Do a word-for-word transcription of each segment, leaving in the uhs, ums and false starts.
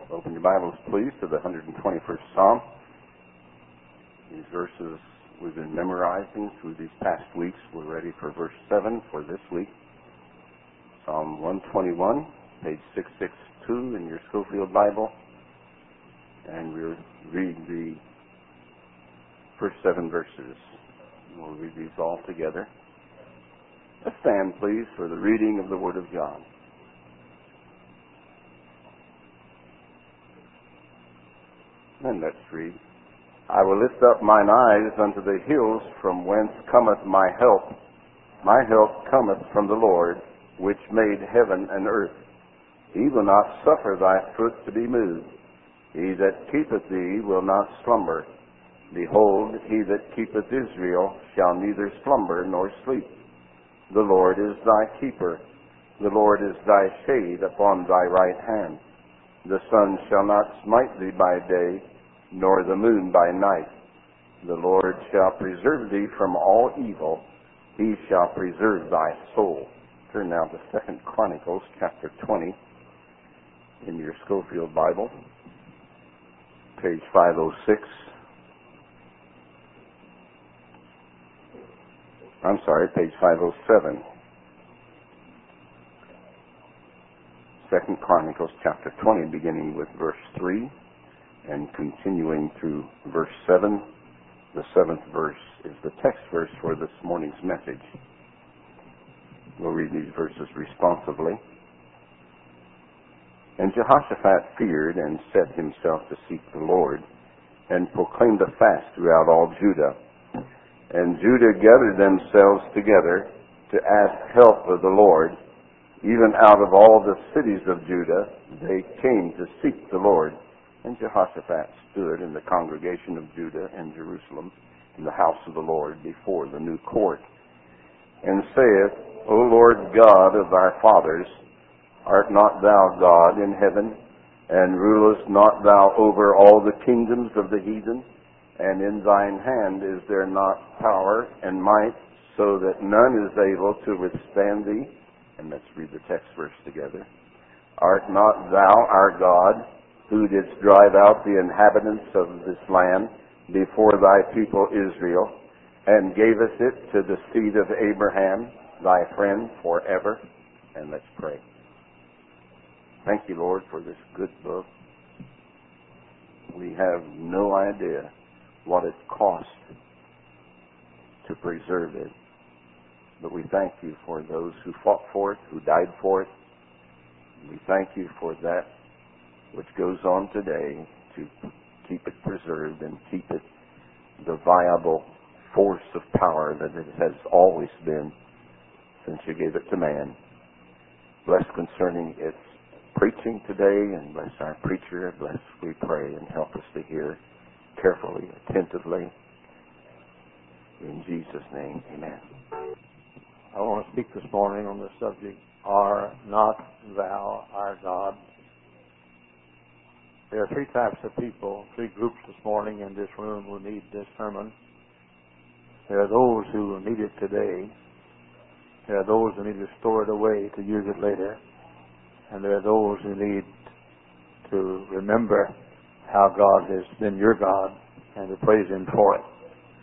Open your Bibles, please, to the one hundred twenty-first Psalm. These verses we've been memorizing through these past weeks. We're ready for verse seven for this week. Psalm one twenty-one, page six sixty-two in your Schofield Bible. And we'll read the first seven verses. We'll read these all together. Let's stand, please, for the reading of the Word of God. And let's read. I will lift up mine eyes unto the hills, from whence cometh my help. My help cometh from the Lord, which made heaven and earth. He will not suffer thy foot to be moved. He that keepeth thee will not slumber. Behold, he that keepeth Israel shall neither slumber nor sleep. The Lord is thy keeper. The Lord is thy shade upon thy right hand. The sun shall not smite thee by day, nor the moon by night. The Lord shall preserve thee from all evil. He shall preserve thy soul. Turn now to Second Chronicles chapter twenty in your Schofield Bible, page five oh six. I'm sorry, page five oh seven. Second Chronicles chapter twenty, beginning with verse three and continuing through verse seven. The seventh verse is the text verse for this morning's message. We'll read these verses responsively. And Jehoshaphat feared and set himself to seek the Lord, and proclaimed a fast throughout all Judah. And Judah gathered themselves together to ask help of the Lord. Even out of all the cities of Judah, they came to seek the Lord. And Jehoshaphat stood in the congregation of Judah and Jerusalem in the house of the Lord before the new court, and saith, O Lord God of our fathers, art not thou God in heaven, and rulest not thou over all the kingdoms of the heathen? And in thine hand is there not power and might, so that none is able to withstand thee? And let's read the text verse together. Art not thou our God, who didst drive out the inhabitants of this land before thy people Israel, and gavest it to the seed of Abraham, thy friend, forever? And let's pray. Thank you, Lord, for this good book. We have no idea what it cost to preserve it. But we thank you for those who fought for it, who died for it. We thank you for that which goes on today to keep it preserved and keep it the viable force of power that it has always been since you gave it to man. Bless concerning its preaching today, and bless our preacher. Bless, we pray, and help us to hear carefully, attentively. In Jesus' name, amen. I want to speak this morning on the subject, Are Not Thou Our God? There are three types of people, three groups this morning in this room who need this sermon. There are those who need it today. There are those who need to store it away to use it later. And there are those who need to remember how God has been your God and to praise Him for it.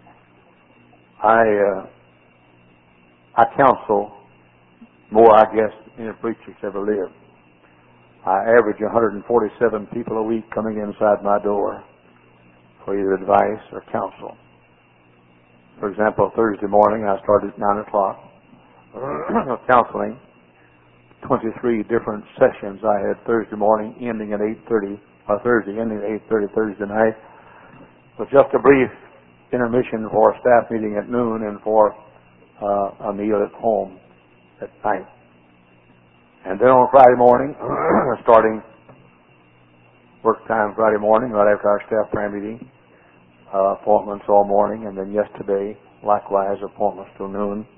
I uh, I counsel more, I guess, than any preacher's ever lived. I average one hundred forty-seven people a week coming inside my door for either advice or counsel. For example, Thursday morning I started at nine o'clock counseling. twenty-three different sessions I had Thursday morning ending at eight thirty, or Thursday ending at eight thirty Thursday night, with just a brief intermission for a staff meeting at noon and for uh, a meal at home at night. And then on Friday morning, starting work time Friday morning, right after our staff prayer meeting, uh, appointments all morning, and then yesterday, likewise, appointments till noon.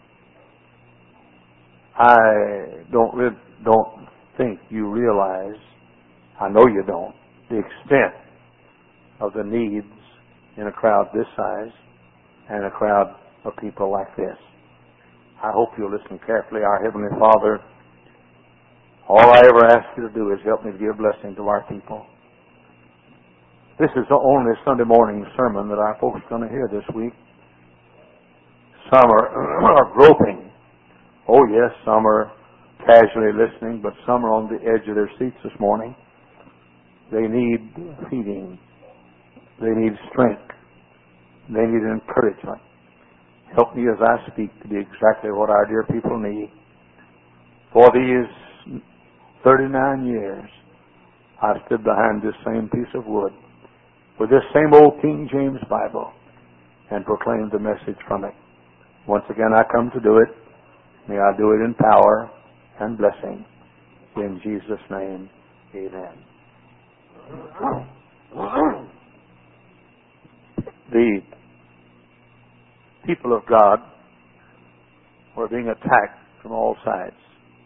I don't re- don't think you realize, I know you don't, the extent of the needs in a crowd this size and a crowd of people like this. I hope you'll listen carefully. Our Heavenly Father, All I ever ask you to do is help me to be a blessing to our people. This is the only Sunday morning sermon that our folks are going to hear this week. Some are, are groping. Oh yes, some are casually listening, but some are on the edge of their seats this morning. They need feeding. They need strength. They need encouragement. Help me as I speak to be exactly what our dear people need. For these thirty-nine years, I stood behind this same piece of wood with this same old King James Bible and proclaimed the message from it. Once again, I come to do it. May I do it in power and blessing. In Jesus' name, amen. The people of God were being attacked from all sides.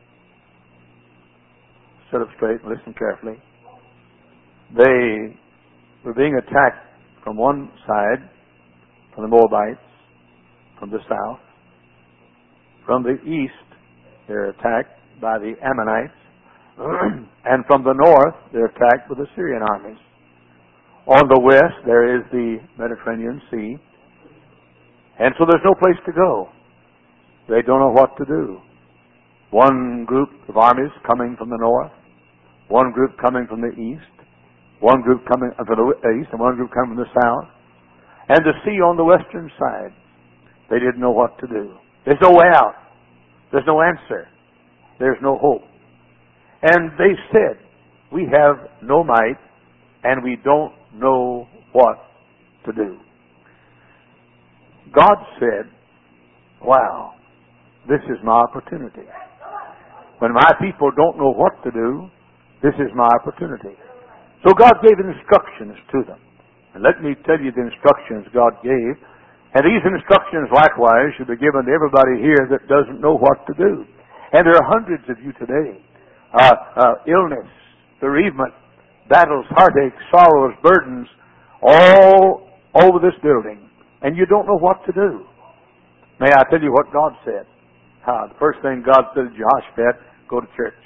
Sit up straight and listen carefully. They were being attacked from one side, from the Moabites, from the south. From the east, they're attacked by the Ammonites. And from the north, they're attacked with the Syrian armies. On the west, there is the Mediterranean Sea. And so there's no place to go. They don't know what to do. One group of armies coming from the north, one group coming from the east, one group coming from the east, and one group coming from the south, and the sea on the western side. They didn't know what to do. There's no way out. There's no answer. There's no hope. And they said, we have no might, and we don't know what to do. God said, wow, this is my opportunity. When my people don't know what to do, this is my opportunity. So God gave instructions to them. And let me tell you the instructions God gave. And these instructions likewise should be given to everybody here that doesn't know what to do. And there are hundreds of you today. Uh, uh, illness, bereavement, battles, heartaches, sorrows, burdens, all over this building. And you don't know what to do. May I tell you what God said? Uh, the first thing God said to Jehoshaphat, go to church.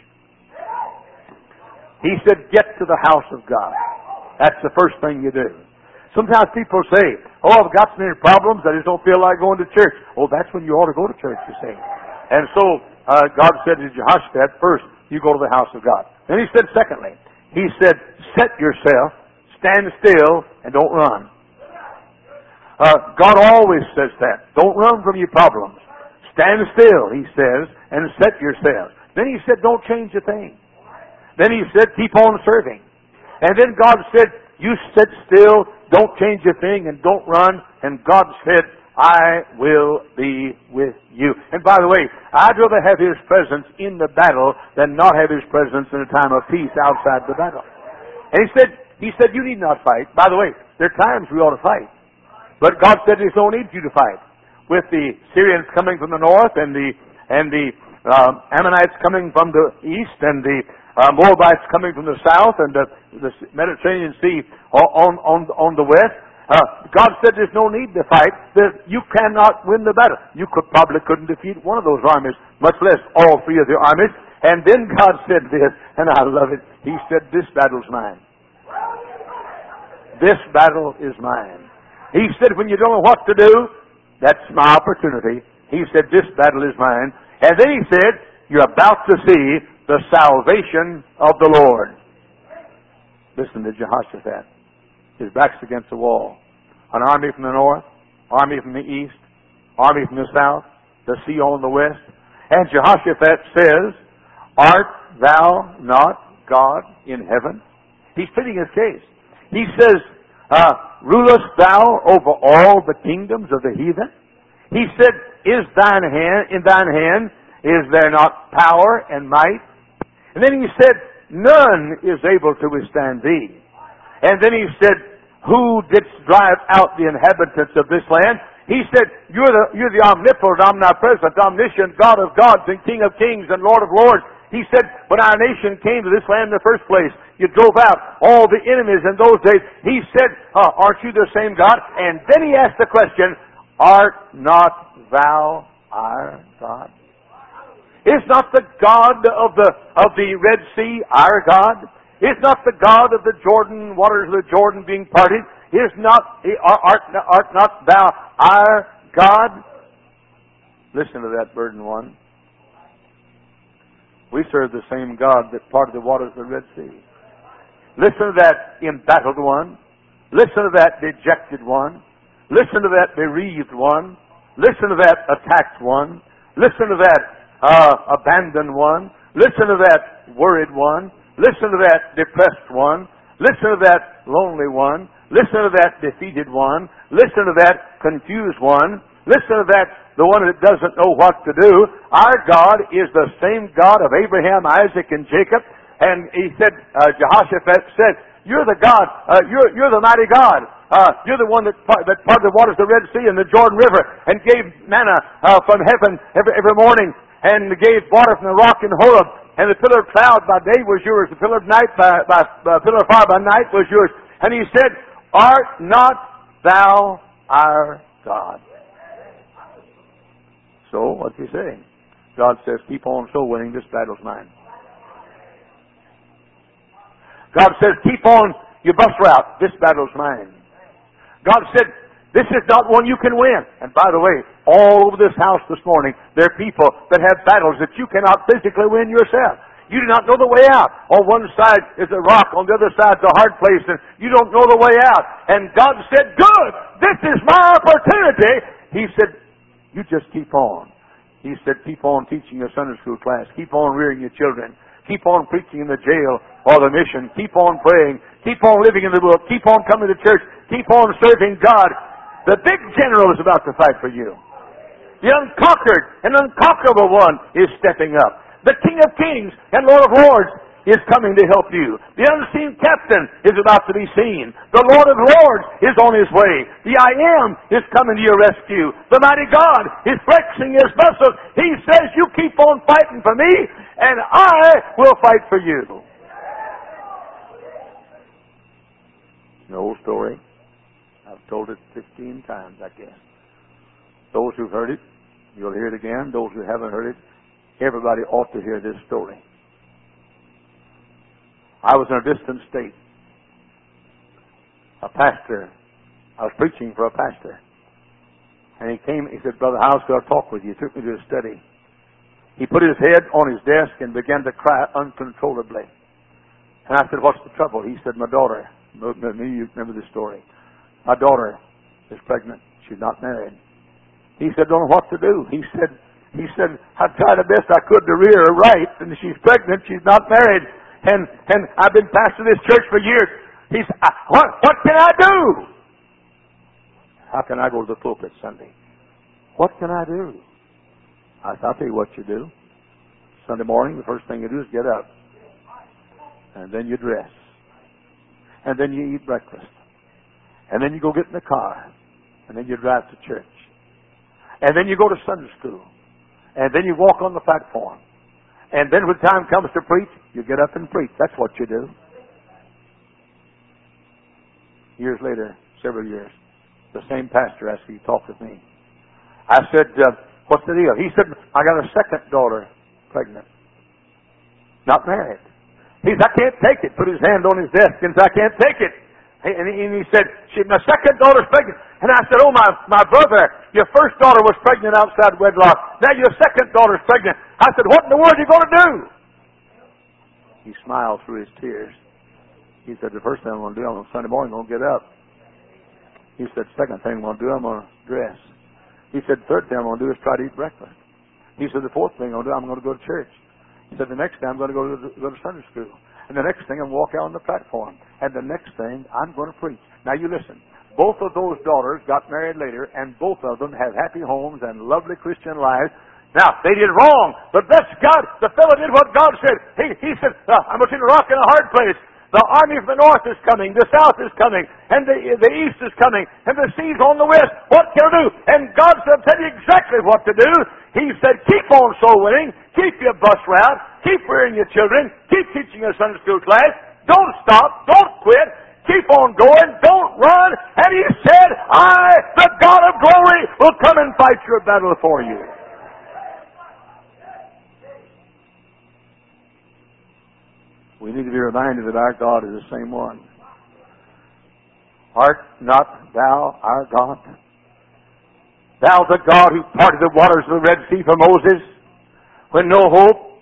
He said, get to the house of God. That's the first thing you do. Sometimes people say, oh, I've got so many problems, I just don't feel like going to church. Oh, that's when you ought to go to church, you see. And so uh, God said to Jehoshaphat, first, you go to the house of God. Then he said, secondly, he said, set yourself, stand still, and don't run. Uh, God always says that. Don't run from your problems. Stand still, he says, and set yourself. Then he said, don't change a thing. Then he said, keep on serving. And then God said, you sit still, don't change a thing, and don't run. And God said, I will be with you. And by the way, I'd rather have His presence in the battle than not have His presence in a time of peace outside the battle. And He said, He said, you need not fight. By the way, there are times we ought to fight. But God said there's no need for you to fight. With the Syrians coming from the north and the and the uh, Ammonites coming from the east and the Uh, Moabites coming from the south and the, the Mediterranean Sea on, on, on the west. Uh, God said there's no need to fight. That you cannot win the battle. You could probably couldn't defeat one of those armies, much less all three of the armies. And then God said this, and I love it. He said, this battle's mine. This battle is mine. He said, when you don't know what to do, that's my opportunity. He said, this battle is mine. And then He said, you're about to see the salvation of the Lord. Listen to Jehoshaphat. His back's against the wall. An army from the north, army from the east, army from the south, the sea on the west. And Jehoshaphat says, art thou not God in heaven? He's pleading his case. He says, uh, rulest thou over all the kingdoms of the heathen? He said, is thine hand, in thine hand, is there not power and might? And then he said, none is able to withstand thee. And then he said, who didst drive out the inhabitants of this land? He said, you're the, you're the omnipotent, omnipresent, omniscient God of gods and King of kings and Lord of lords. He said, when our nation came to this land in the first place, you drove out all the enemies in those days. He said, uh, aren't you the same God? And then he asked the question, art not thou our God? Is not the God of the of the Red Sea our God? Is not the God of the Jordan, waters of the Jordan being parted? Is not art, art not thou our God? Listen to that, burden one. We serve the same God that parted the waters of the Red Sea. Listen to that embattled one. Listen to that dejected one. Listen to that bereaved one. Listen to that attacked one. Listen to that uh, abandoned one. Listen to that worried one. Listen to that depressed one. Listen to that lonely one. Listen to that defeated one. Listen to that confused one. Listen to that, the one that doesn't know what to do. Our God is the same God of Abraham, Isaac, and Jacob. And he said, uh, Jehoshaphat said, you're the God, uh, you're, you're the mighty God. Uh, you're the one that, part, that parted the waters of the Red Sea and the Jordan River and gave manna uh, from heaven every, every morning and gave water from the rock in Horeb. And the pillar of cloud by day was yours. The pillar of night by, by uh, pillar of fire by night was yours. And he said, art not thou our God? So, what's he saying? God says, keep on soul winning, this battle's mine. God says, keep on your bus route, this battle's mine. God said, this is not one you can win. And by the way, all over this house this morning, there are people that have battles that you cannot physically win yourself. You do not know the way out. On one side is a rock, on the other side is a hard place, and you don't know the way out. And God said, good, this is my opportunity. He said, you just keep on. He said, keep on teaching your Sunday school class. Keep on rearing your children. Keep on preaching in the jail or the mission. Keep on praying. Keep on living in the book. Keep on coming to church. Keep on serving God. The big general is about to fight for you. The unconquered and unconquerable one is stepping up. The King of Kings and Lord of Lords is coming to help you. The unseen captain is about to be seen. The Lord of Lords is on his way. The I Am is coming to your rescue. The mighty God is flexing his muscles. He says, you keep on fighting for me, and I will fight for you. An old story. I've told it fifteen times, I guess. Those who've heard it, you'll hear it again. Those who haven't heard it, everybody ought to hear this story. I was in a distant state. A pastor. I was preaching for a pastor. And he came, he said, Brother House, I'll talk with you. He took me to his study. He put his head on his desk and began to cry uncontrollably. And I said, what's the trouble? He said, my daughter, maybe you remember this story. My daughter is pregnant. She's not married. He said, don't know what to do. He said, he said, I tried the best I could to rear her right, and she's pregnant, she's not married. And and I've been pastor this church for years. He said, what, what can I do? How can I go to the pulpit Sunday? What can I do? I said, I'll tell you what you do. Sunday morning, the first thing you do is get up. And then you dress. And then you eat breakfast. And then you go get in the car. And then you drive to church. And then you go to Sunday school. And then you walk on the platform. And then when time comes to preach, you get up and preach. That's what you do. Years later, several years, the same pastor asked me to talk with me. I said, uh, what's the deal? He said, I got a second daughter pregnant. Not married. He said, I can't take it. Put his hand on his desk and said, I can't take it. And he said, she, my second daughter's pregnant. And I said, oh, my, my brother, your first daughter was pregnant outside wedlock. Now your second daughter's pregnant. I said, what in the world are you going to do? He smiled through his tears. He said, the first thing I'm going to do, on Sunday morning, I'm going to get up. He said, second thing I'm going to do, I'm going to dress. He said, third thing I'm going to do is try to eat breakfast. He said, the fourth thing I'm going to do, I'm going to go to church. He said, the next thing I'm going to go to, go to Sunday school. And the next thing I'm going to walk out on the platform. And the next thing I'm going to preach. Now you listen. Both of those daughters got married later, and both of them have happy homes and lovely Christian lives. Now, they did wrong, but bless God, the fellow did what God said. He, he said, uh, I'm between a rock and a hard place. The army from the north is coming, the south is coming, and the, the east is coming, and the sea's on the west. What can I do? And God said, tell you exactly what to do. He said, keep on soul winning, keep your bus route, keep rearing your children, keep teaching your Sunday school class. Don't stop, don't quit, keep on going, don't run. And he said, I, the God of glory, will come and fight your battle for you. We need to be reminded that our God is the same one. Art not thou our God? Thou the God who parted the waters of the Red Sea for Moses when no hope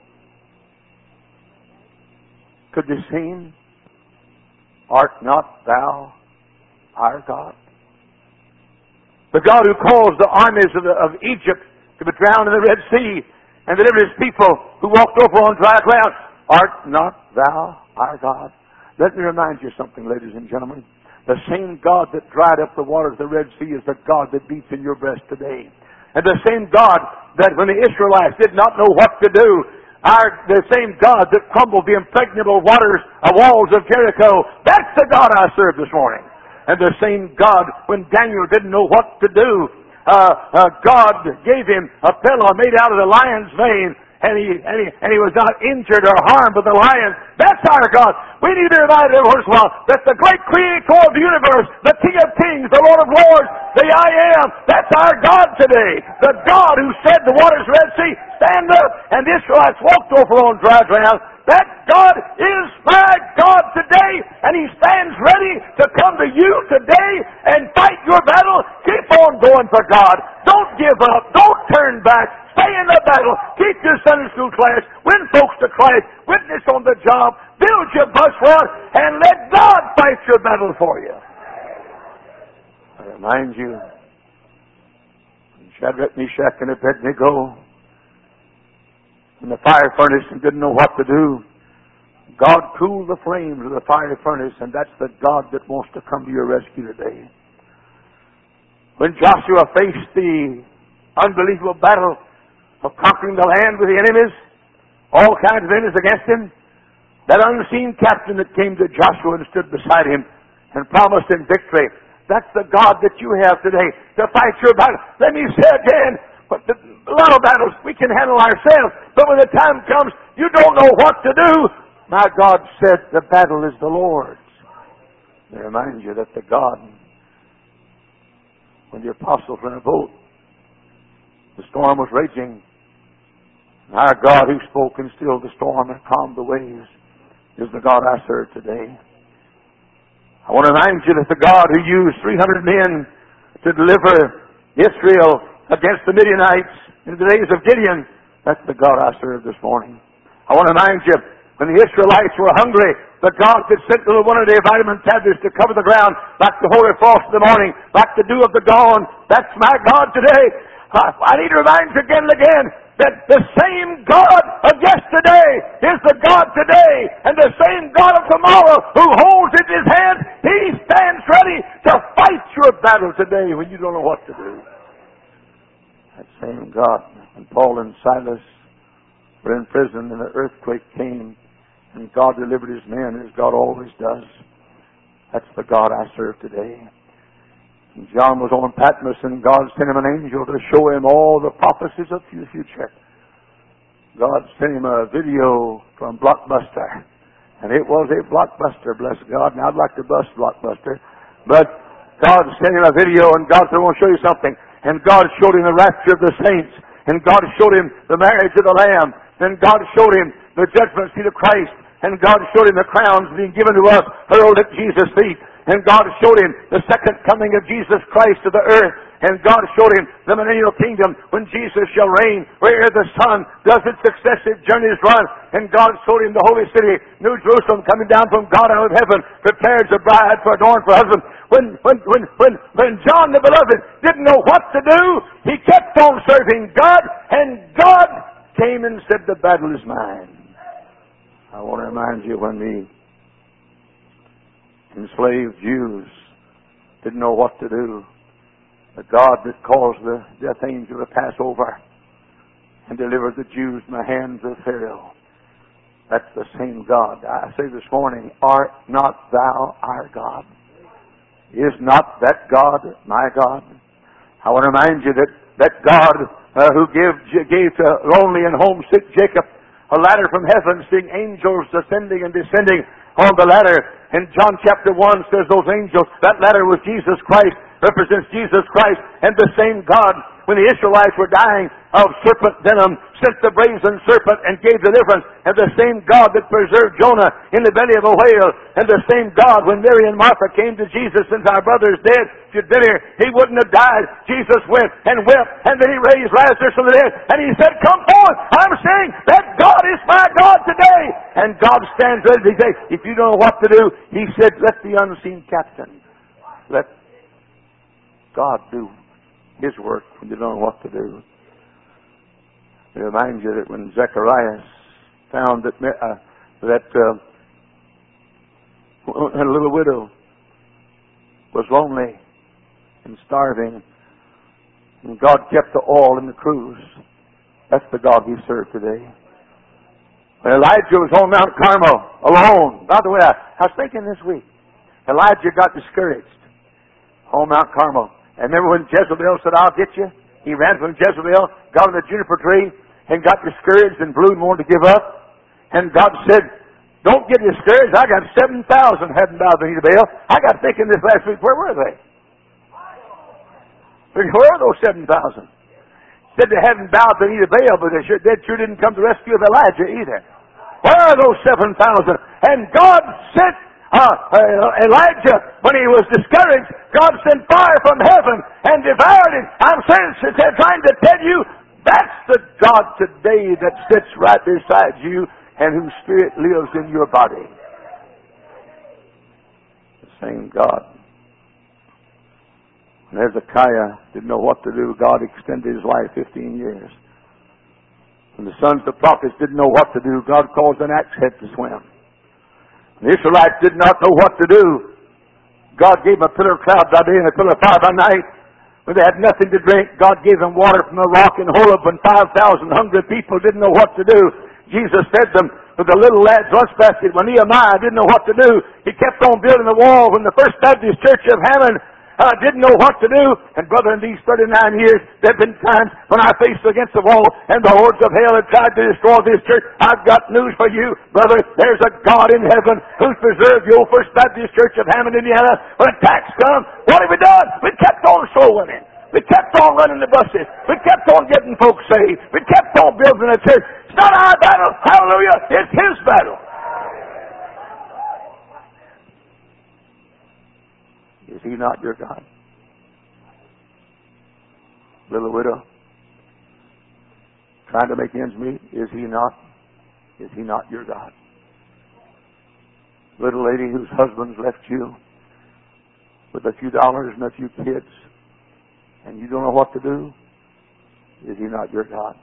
could be seen? Art not thou our God? The God who caused the armies of, the, of Egypt to be drowned in the Red Sea and delivered His people who walked over on dry ground. Art not thou our God? Let me remind you something, ladies and gentlemen. The same God that dried up the waters of the Red Sea is the God that beats in your breast today. And the same God that when the Israelites did not know what to do, our, the same God that crumbled the impregnable waters, uh, walls of Jericho, that's the God I serve this morning. And the same God, when Daniel didn't know what to do, uh, uh, God gave him a pillow made out of the lion's mane, and he, and he and he was not injured or harmed by the lion. That's our God. We need to be reminded every once in a while that the great Creator of the universe, the King of Kings, the Lord of Lords, the I Am, that's our God today. The God who said the waters of the Red Sea, stand up, and the Israelites walked over on dry ground. That God is my God today, and He stands ready to come to you today and fight your battle. Keep on going for God. Don't give up. Don't turn back. Stay in the battle. Keep your Sunday school class. Win folks to Christ. Witness on the job. Build your bus route, and let God fight your battle for you. I remind you, Shadrach, Meshach, and Abednego, in the fire furnace and didn't know what to do, God cooled the flames of the fire furnace, and that's the God that wants to come to your rescue today. When Joshua faced the unbelievable battle of conquering the land with the enemies, all kinds of enemies against him, that unseen captain that came to Joshua and stood beside him and promised him victory, that's the God that you have today to fight your battle. Let me say again, but the, a lot of battles we can handle ourselves, but when the time comes, you don't know what to do. My God said the battle is the Lord's. It reminds you that the God, when the apostles were in a boat, the storm was raging. Our God who spoke and stilled the storm and calmed the waves is the God I serve today. I want to remind you that the God who used three hundred men to deliver Israel against the Midianites in the days of Gideon, that's the God I serve this morning. I want to remind you, when the Israelites were hungry, the God that sent little one-a-day vitamin tablets to cover the ground, like the holy frost in the morning, like the dew of the dawn, that's my God today. I need to remind you again and again that the same God of yesterday is the God today, and the same God of tomorrow who holds it in His hand, He stands ready to fight your battle today when you don't know what to do. That same God, when Paul and Silas were in prison and the earthquake came and God delivered His men, as God always does, that's the God I serve today. John was on Patmos, and God sent him an angel to show him all the prophecies of the future. God sent him a video from Blockbuster, and it was a blockbuster, bless God. Now I'd like to bust Blockbuster, but God sent him a video, and God said, I want to show you something. And God showed him the rapture of the saints, and God showed him the marriage of the Lamb, and God showed him the judgment seat of Christ, and God showed him the crowns being given to us, hurled at Jesus' feet. And God showed him the second coming of Jesus Christ to the earth. And God showed him the millennial kingdom when Jesus shall reign, where the sun does its successive journeys run. And God showed him the holy city, New Jerusalem, coming down from God out of heaven, prepared as a bride for adorned for husband. When, when, when, when, when John the Beloved didn't know what to do, he kept on serving God, and God came and said, the battle is mine. I want to remind you, when the enslaved Jews didn't know what to do, the God that caused the death angel to pass over and delivered the Jews in the hands of Pharaoh, that's the same God. I say this morning, art not thou our God? Is not that God my God? I want to remind you that that God uh, who gave, gave to lonely and homesick Jacob a ladder from heaven, seeing angels ascending and descending on the ladder. And John chapter one says those angels, that ladder was Jesus Christ, represents Jesus Christ. And the same God when the Israelites were dying of serpent venom, sent the brazen serpent and gave deliverance. And the same God that preserved Jonah in the belly of a whale, and the same God when Mary and Martha came to Jesus, since our brother is dead, if you'd been here, he wouldn't have died. Jesus went and wept, and then he raised Lazarus from the dead, and he said, come forth. I'm saying that God is my God today. And God stands ready to say, if you don't know what to do, he said, let the unseen captain, let God do His work when you don't know what to do. It reminds you that when Zechariah found that uh, that uh, a little widow was lonely and starving, and God kept the oil in the cruse. That's the God we serve today. When Elijah was on Mount Carmel alone. By the way, I, I was thinking this week, Elijah got discouraged on Mount Carmel. And remember when Jezebel said, I'll get you? He ran from Jezebel, got on the juniper tree, and got discouraged and blew and wanted to give up. And God said, don't get discouraged. I got seven thousand hadn't bowed the knee to Baal. I got thinking this last week, where were they? Where are those seven thousand? Said they hadn't bowed the knee to Baal, but they sure, they sure didn't come to the rescue of Elijah either. Where are those seven thousand? And God sent Uh, uh, Elijah, when he was discouraged, God sent fire from heaven and devoured him. I'm saying, trying to tell you, that's the God today that sits right beside you and whose Spirit lives in your body. The same God. When Hezekiah didn't know what to do, God extended his life fifteen years. When the sons of the prophets didn't know what to do, God caused an axe head to swim. The Israelites did not know what to do. God gave them a pillar of cloud by day and a pillar of fire by night. When they had nothing to drink, God gave them water from the rock in Horeb, and five thousand hungry people didn't know what to do. Jesus fed them with a little lad's lunch basket. When Nehemiah didn't know what to do, he kept on building the wall. When the First Baptist Church of Hammond uh, didn't know what to do, and brother, in these thirty-nine years, there have been times when I faced against the wall and the hordes of hell had tried to destroy this church. I've got news for you, brother. There's a God in heaven who's preserved the old First Baptist Church of Hammond, Indiana. When attacks come, what have we done? We kept on soul winning. We kept on running the buses. We kept on getting folks saved. We kept on building a church. It's not our battle. Hallelujah. It's His battle. Is He not your God? Little widow, trying to make ends meet, is He not? Is He not your God? Little lady whose husband's left you with a few dollars and a few kids, and you don't know what to do, is He not your God?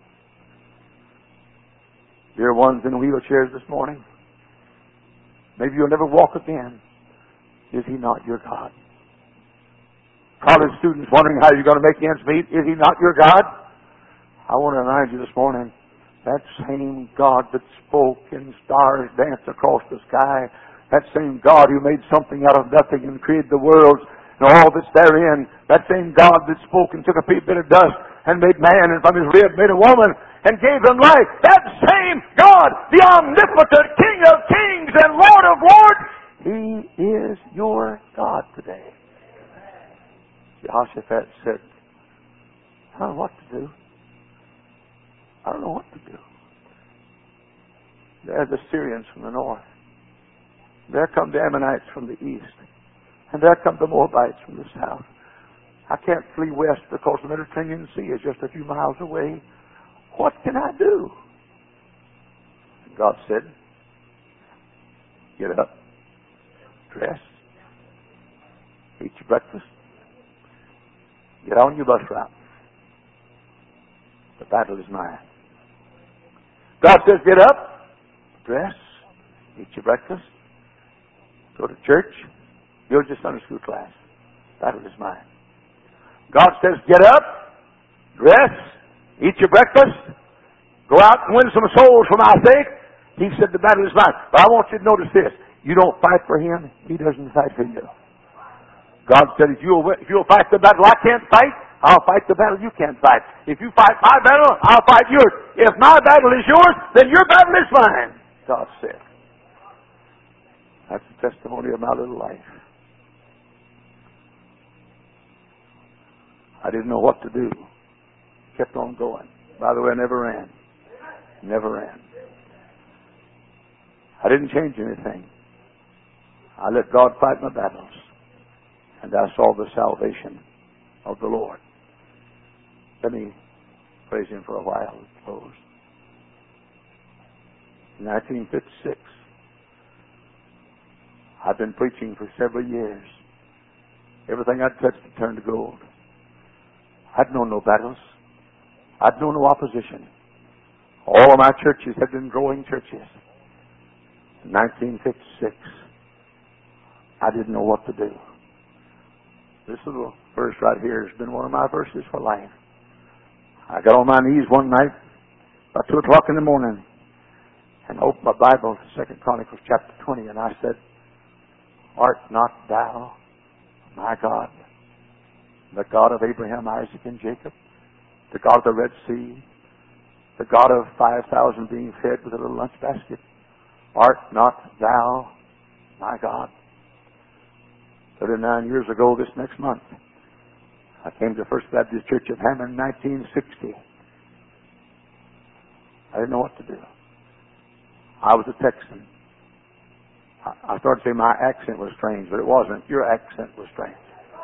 Dear ones in wheelchairs this morning, maybe you'll never walk again. Is He not your God? College students wondering how you're going to make ends meet. Is He not your God? I want to remind you this morning, that same God that spoke and stars danced across the sky, that same God who made something out of nothing and created the worlds and all that's therein, that same God that spoke and took a bit of dust and made man, and from his rib made a woman and gave them life, that same God, the omnipotent King of kings and Lord of lords, He is your God today. Jehoshaphat said, I don't know what to do. I don't know what to do. There are the Syrians from the north. There come the Ammonites from the east. And there come the Moabites from the south. I can't flee west because the Mediterranean Sea is just a few miles away. What can I do? And God said, get up, dress, eat your breakfast, get on your bus route. The battle is mine. God says, get up, dress, eat your breakfast, go to church, build your Sunday school class. The battle is mine. God says, get up, dress, eat your breakfast, go out and win some souls for my sake. He said, the battle is mine. But I want you to notice this. You don't fight for Him, He doesn't fight for you. God said, if you'll, if you'll fight the battle I can't fight, I'll fight the battle you can't fight. If you fight my battle, I'll fight yours. If my battle is yours, then your battle is mine, God said. That's the testimony of my little life. I didn't know what to do. kept on going. By the way, I never ran. Never ran. I didn't change anything. I let God fight my battles. And I saw the salvation of the Lord. Let me praise Him for a while and close. In nineteen fifty-six, I've been preaching for several years. Everything I'd touched had turned to gold. I'd known no battles. I'd known no opposition. All of my churches had been growing churches. In nineteen fifty-six, I didn't know what to do. This little verse right here has been one of my verses for life. I got on my knees one night about two o'clock in the morning and opened my Bible to Second Chronicles chapter twenty, and I said, "Art not thou my God, the God of Abraham, Isaac, and Jacob, the God of the Red Sea, the God of five thousand being fed with a little lunch basket? Art not thou my God?" thirty-nine years ago this next month, I came to First Baptist Church of Hammond in nineteen sixty. I didn't know what to do. I was a Texan. I started to say my accent was strange, but it wasn't. Your accent was strange.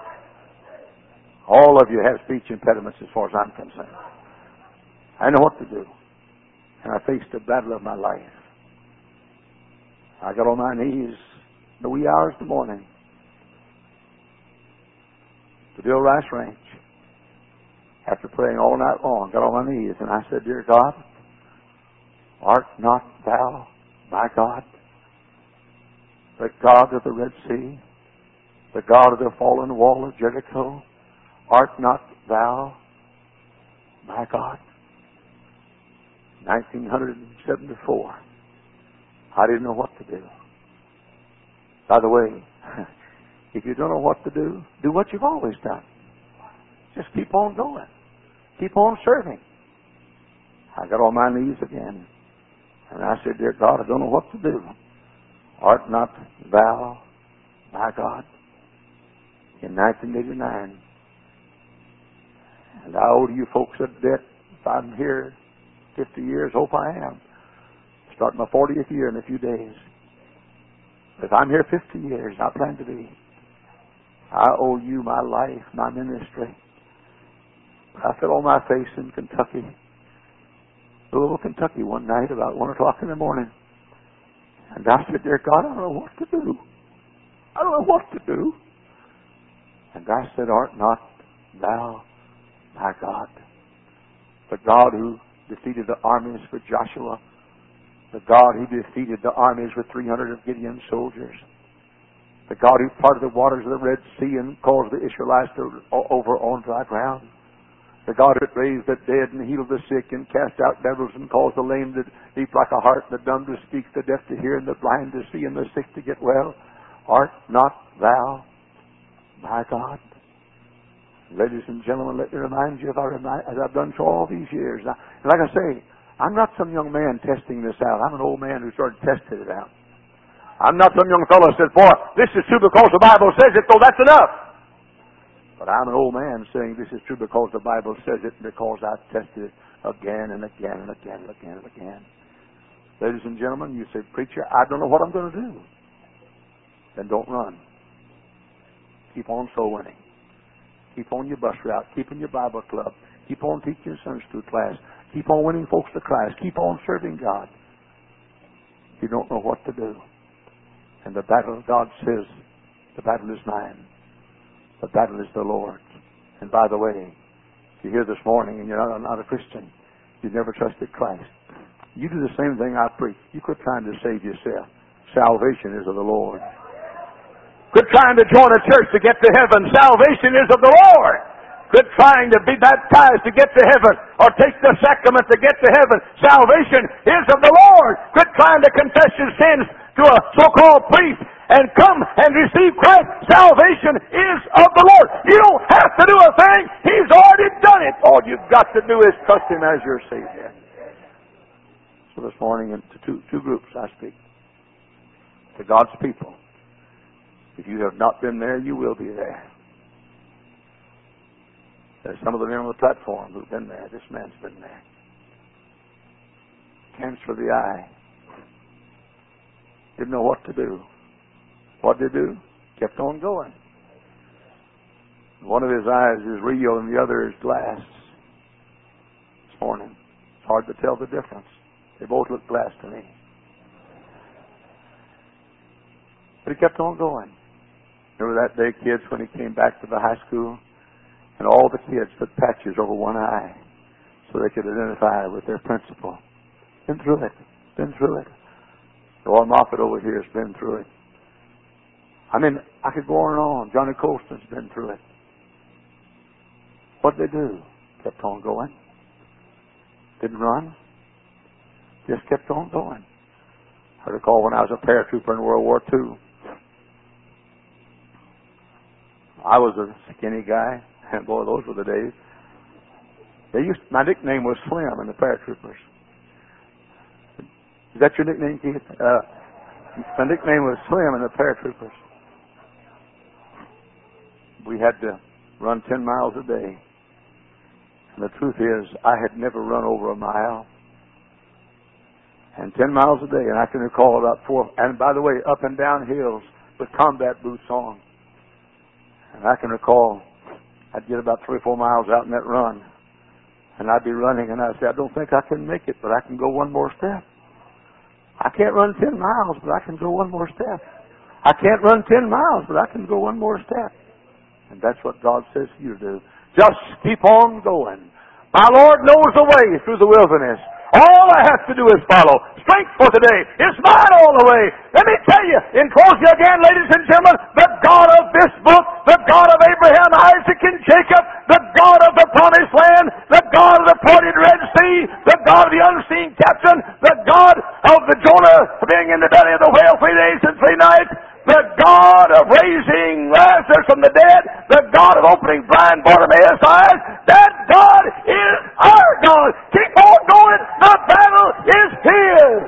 All of you have speech impediments as far as I'm concerned. I didn't know what to do. And I faced the battle of my life. I got on my knees in the wee hours of the morning to Bill Rice Ranch. After praying all night long, got on my knees and I said, "Dear God, art not thou my God? The God of the Red Sea, the God of the fallen wall of Jericho, art not thou my God?" nineteen seventy-four. I didn't know what to do. By the way, if you don't know what to do, do what you've always done. Just keep on going. Keep on serving. I got on my knees again. And I said, "Dear God, I don't know what to do. Art not thou my God?" In nineteen eighty-nine. And I owe you folks a debt. If I'm here fifty years, hope I am. Starting my fortieth year in a few days. If I'm here fifty years, I plan to be. I owe you my life, my ministry. I fell on my face in Kentucky, Louisville, Kentucky, one night about one o'clock in the morning. And I said, "Dear God, I don't know what to do. I don't know what to do." And I said, "Art not thou my God? The God who defeated the armies for Joshua, the God who defeated the armies with three hundred of Gideon's soldiers, the God who parted the waters of the Red Sea and caused the Israelites to over on dry ground, the God that raised the dead and healed the sick and cast out devils and caused the lame to leap like a hart, the dumb to speak, the deaf to hear, and the blind to see, and the sick to get well. Art not thou my God?" Ladies and gentlemen, let me remind you, if I remind, as I've done for all these years. Now, like I say, I'm not some young man testing this out. I'm an old man who started testing it out. I'm not some young fellow who said, "Boy, this is true because the Bible says it, so that's enough." But I'm an old man saying this is true because the Bible says it, and because I've tested it again and again and again and again and again. Ladies and gentlemen, you say, "Preacher, I don't know what I'm going to do." Then don't run. Keep on soul winning. Keep on your bus route. Keep in your Bible club. Keep on teaching Sunday school class. Keep on winning folks to Christ. Keep on serving God. You don't know what to do. And the battle, God says, the battle is mine. The battle is the Lord's. And by the way, if you're here this morning and you're not, not a Christian, you've never trusted Christ, you do the same thing I preach. You quit trying to save yourself. Salvation is of the Lord. Quit trying to join a church to get to heaven. Salvation is of the Lord. Quit trying to be baptized to get to heaven or take the sacrament to get to heaven. Salvation is of the Lord. Quit trying to confess your sins to a so-called priest and come and receive Christ. Salvation is of the Lord. You don't have to do a thing. He's already done it. All you've got to do is trust Him as your Savior. So this morning, to two, two groups I speak. To God's people. If you have not been there, you will be there. There's some of the men on the platform who've been there. This man's been there. Cancer of the eye. Didn't know what to do. What did he do? Kept on going. One of his eyes is real and the other is glass. This morning, it's hard to tell the difference. They both look glass to me. But he kept on going. Remember that day, kids, when he came back to the high school? And all the kids put patches over one eye so they could identify with their principal. Been through it. Been through it. Roy Moffat over here has been through it. I mean, I could go on and on. Johnny Colston's been through it. What did they do? Kept on going. Didn't run. Just kept on going. I recall when I was a paratrooper in World War Two. I was a skinny guy, and boy, those were the days. They used my nickname was Slim in the paratroopers. Is that your nickname, Keith? Uh, my nickname was Slim in the paratroopers. We had to run ten miles a day. And the truth is, I had never run over a mile. And ten miles a day, and I can recall about four, and by the way, up and down hills with combat boots on. And I can recall I'd get about three or four miles out in that run, and I'd be running, and I'd say, I don't think I can make it, but I can go one more step. I can't run ten miles, but I can go one more step. I can't run ten miles, but I can go one more step. And that's what God says to you to do. Just keep on going. My Lord knows the way through the wilderness. All I have to do is follow. Strength for today is mine all the way. Let me tell you, in closing again, ladies and gentlemen, the God of this book, the God of Abraham, Isaac, and Jacob, the God of the promised land, the God of the parted Red Sea, the God of the unseen captain, the God of the Jonah being in the belly of the whale three days and three nights, the God of raising Lazarus from the dead, the God of opening blind Bartimaeus' eyes, that God is our God. Keep on going. The battle is His.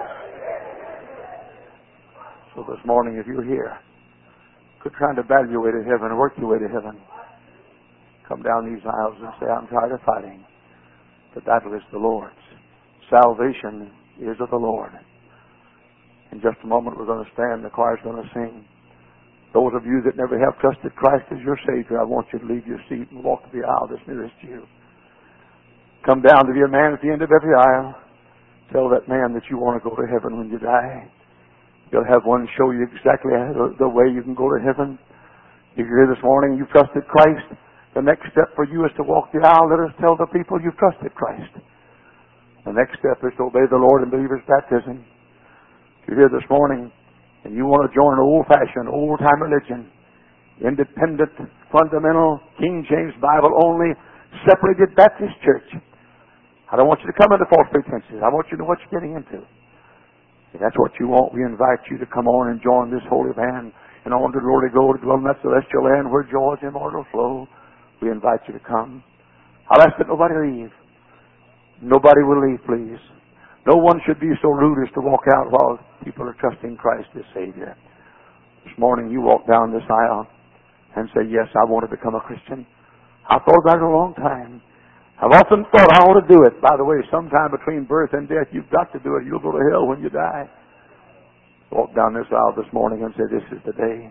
So this morning, if you're here, quit trying to battle your way to heaven and work your way to heaven. Come down these aisles and say, I'm tired of fighting. The battle is the Lord's. Salvation is of the Lord. In just a moment, we're going to stand. The choir's going to sing. Those of you that never have trusted Christ as your Savior, I want you to leave your seat and walk to the aisle that's nearest you. Come down to be a man at the end of every aisle. Tell that man that you want to go to heaven when you die. You'll have one show you exactly the way you can go to heaven. If you're here this morning and you've trusted Christ, the next step for you is to walk the aisle. Let us tell the people you've trusted Christ. The next step is to obey the Lord in believer's baptism. If you're here this morning and you want to join an old-fashioned, old-time religion, independent, fundamental, King James Bible only, separated Baptist church, I don't want you to come into false pretenses. I want you to know what you're getting into. If that's what you want, we invite you to come on and join this holy band and on to glory, glory, to dwell in that celestial land where joys immortal flow. We invite you to come. I'll ask that nobody leave. Nobody will leave, please. No one should be so rude as to walk out while people are trusting Christ as Savior. This morning you walk down this aisle and say, yes, I want to become a Christian. I've thought about it a long time. I've often thought I ought to do it. By the way, sometime between birth and death, you've got to do it. You'll go to hell when you die. Walk down this aisle this morning and say, this is the day.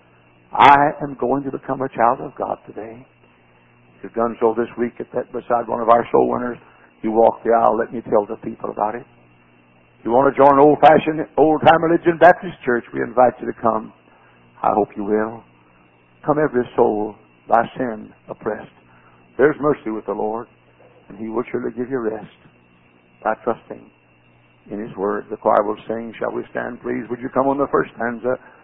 I am going to become a child of God today. If you've done so this week at that beside one of our soul winners, you walk the aisle, let me tell the people about it. If you want to join an old-fashioned, old-time religion Baptist church, we invite you to come. I hope you will. Come every soul by sin oppressed. There's mercy with the Lord, and He will surely give you rest by trusting in His Word. The choir will sing. Shall we stand, please? Would you come on the first stanza?